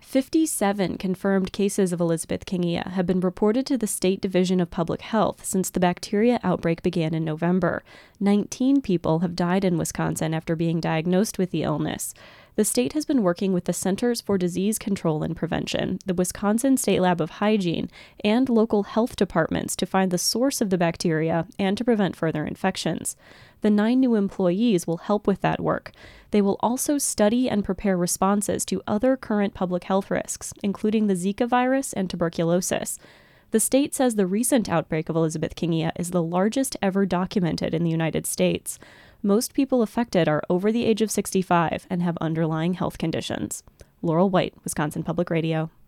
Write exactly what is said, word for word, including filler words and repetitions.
fifty-seven confirmed cases of Elisabethingia have been reported to the State Division of Public Health since the bacteria outbreak began in November. nineteen people have died in Wisconsin after being diagnosed with the illness. The state has been working with the Centers for Disease Control and Prevention, the Wisconsin State Lab of Hygiene, and local health departments to find the source of the bacteria and to prevent further infections. The nine new employees will help with that work. They will also study and prepare responses to other current public health risks, including the Zika virus and tuberculosis. The state says the recent outbreak of Elisabethingia is the largest ever documented in the United States. Most people affected are over the age of sixty-five and have underlying health conditions. Laurel White, Wisconsin Public Radio.